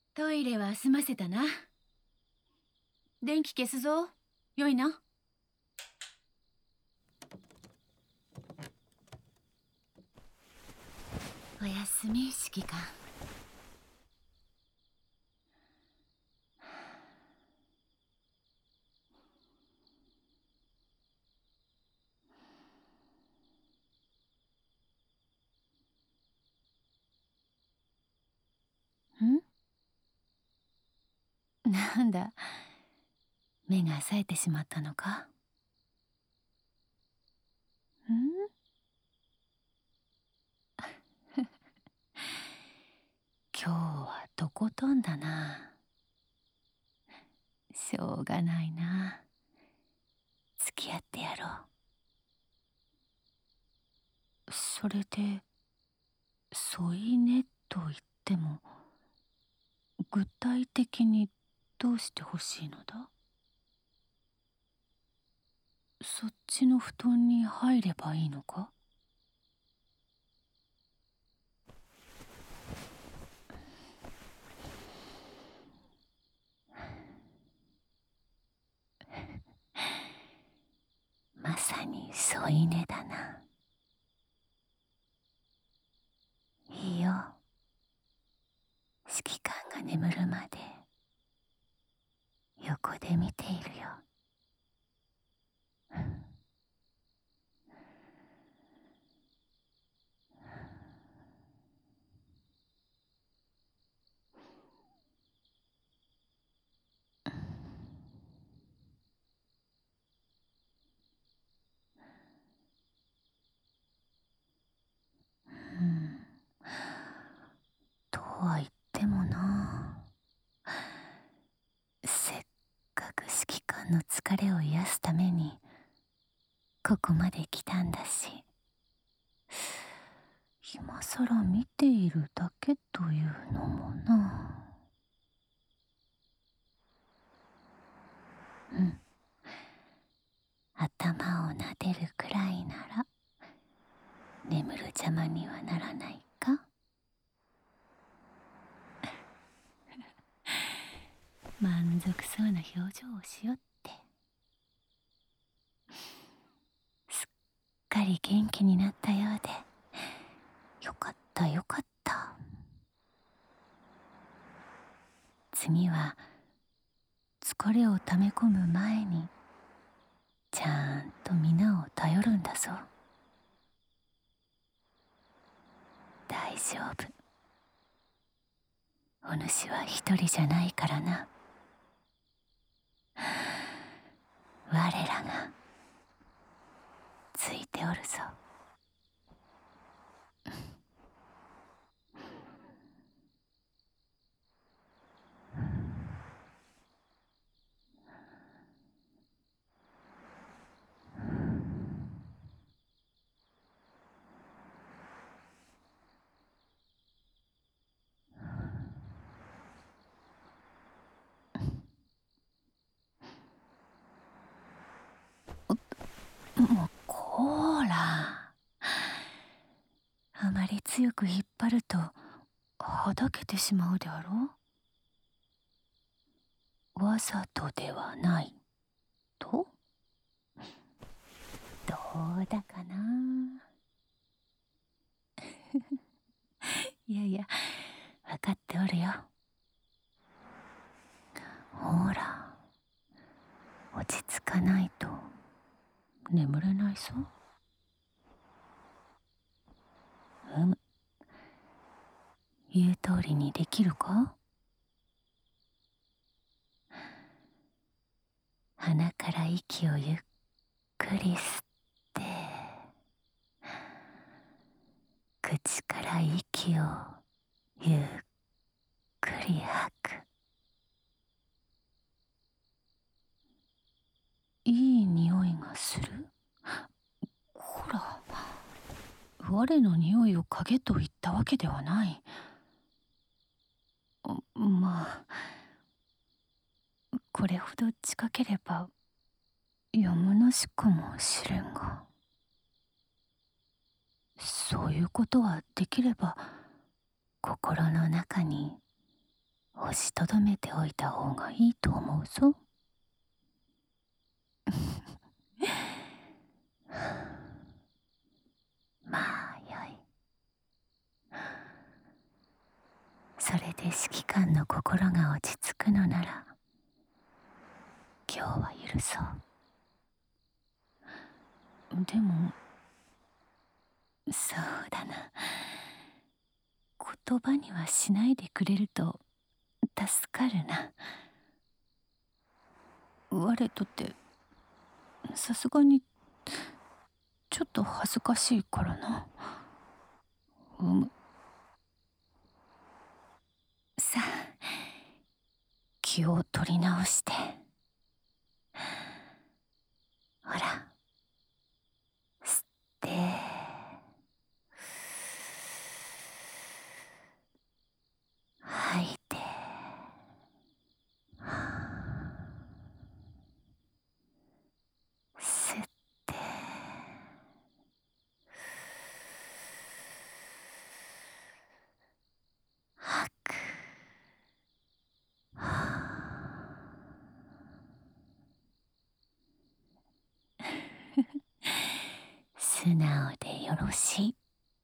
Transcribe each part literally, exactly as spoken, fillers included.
トイレは済ませたな。電気消すぞ。よいな。おやすみ、指揮官。ん？なんだ、目が冴えてしまったのか？ん？今日はとことんだな。しょうがないな。付き合ってやろう。それで、添い寝と言っても、具体的にどうしてほしいのだ？そっちの布団に入ればいいのか？まさに添い寝だな。いいよ。指揮官が眠るまで横で見ているよ。うん、とは言ってもな、せっかく指揮官の疲れを癒すためにここまで来たんだし、今さら見ているだけというのもな。うん、頭を撫でるくらいなら眠る邪魔にはならないか？満足そうな表情をしよって。すっかり元気になったようで、よかったよかった。次は疲れをため込む前にちゃんと皆を頼るんだぞ。大丈夫。お主は一人じゃないからな。我らがついておるぞ。もうこーら、あまり強く引っ張るとはだけてしまうであろう。わざとではないと？どうだかな。いやいや、分かっておるよ。ほら、落ち着かないと眠れないぞ。うむ、言う通りにできるか？鼻から息をゆっくり吸って、口から息をゆっくり吐く。いい匂いがする？ほら、我の匂いを嗅げと言ったわけではない。まあ、これほど近ければやむなしかもしれんが、そういうことはできれば心の中に押しとどめておいた方がいいと思うぞ。まあよい。それで指揮官の心が落ち着くのなら今日は許そう。でもそうだな、言葉にはしないでくれると助かるな。我とってさすがにちょっと恥ずかしいからな。うむ。さあ気を取り直して、ほら吸って吐いて、吸って吐く。素直でよろしい。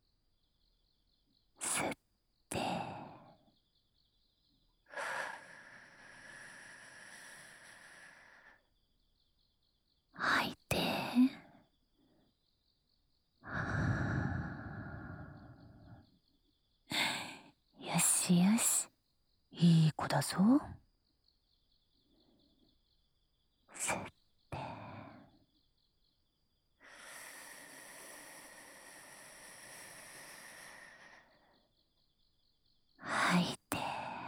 吸って吐いて、よしよし、いい子だぞ。吸って吐いて、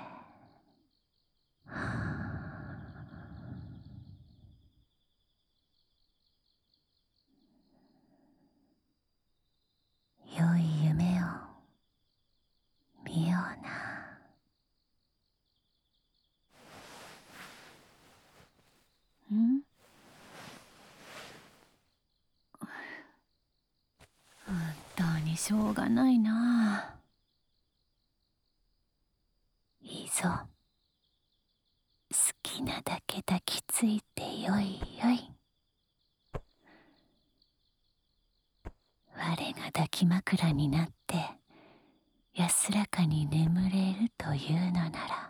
良い夢を見ような。ん？本当にしょうがないな。いいぞ。好きなだけ抱きついてよいよい。我が抱き枕になって安らかに眠れるというのなら、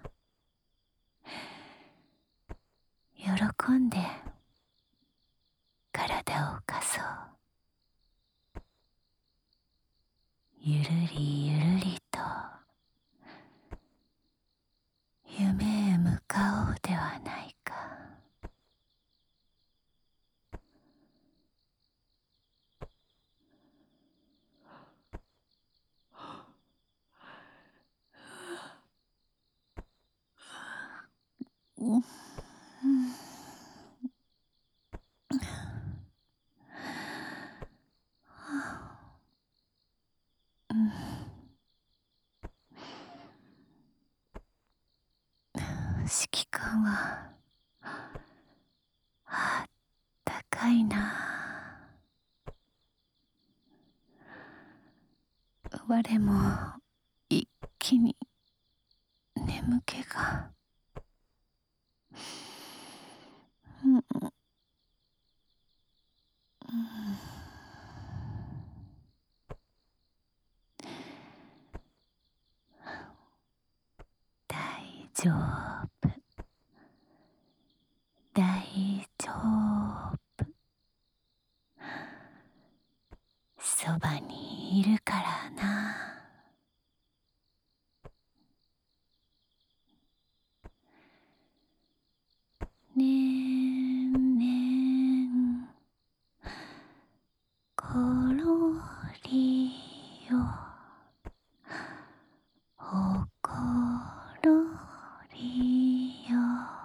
喜んで体を貸そう。ゆるりゆるりと夢へ向かおうではないか。うん、指揮官はあったかいな。我も一気に眠気が、うん、うん、大丈夫大丈夫、そばにいるからな。ねんねんころりよ、ほころりよ、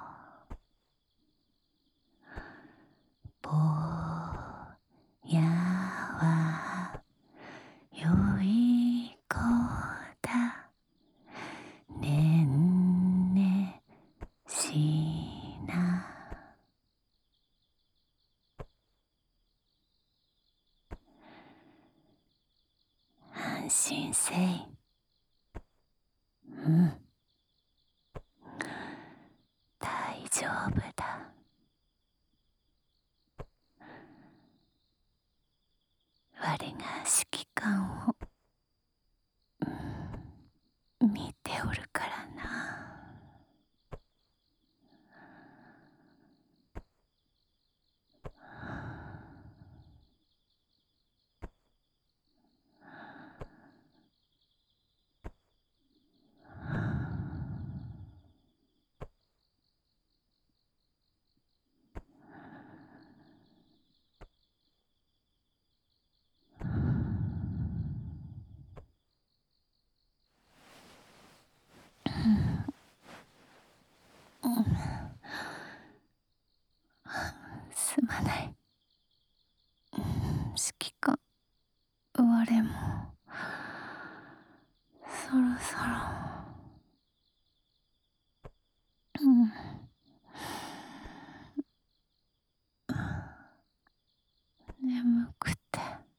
ぼやはよい子だ、ねんねしな。安心せい。うん、 が指揮官を見ておるからな。すまない。指揮官、我もそろそろ、うん、眠くて、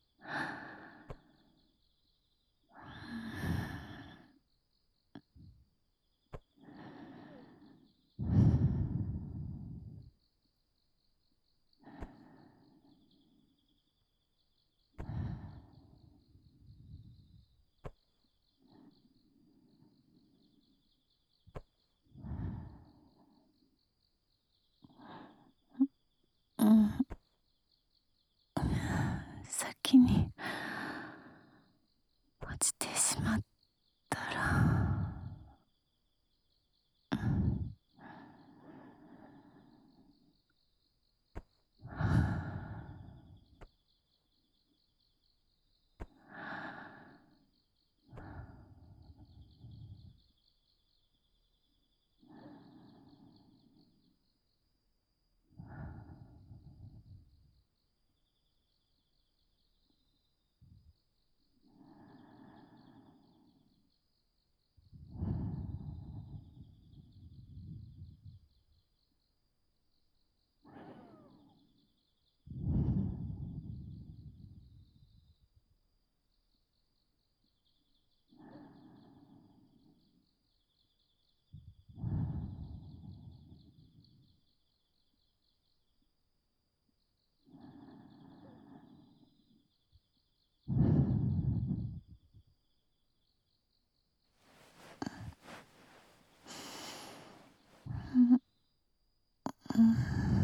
うん、先に落ちてしまったら、うん、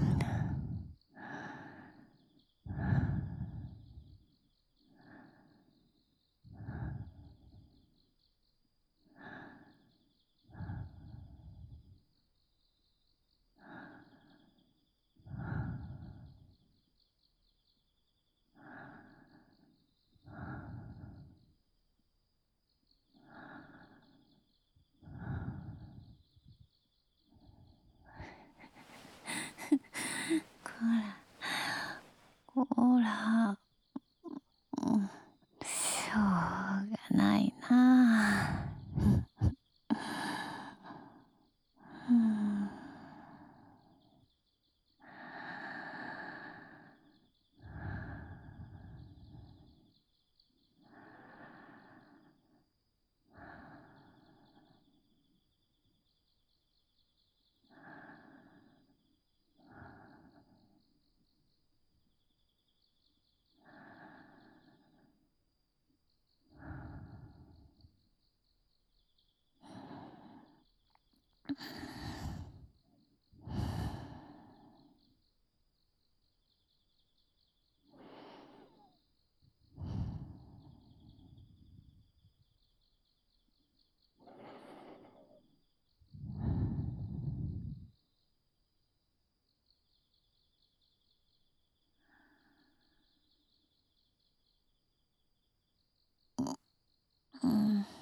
こら、こら、うん、しょうがないな。うん、うん。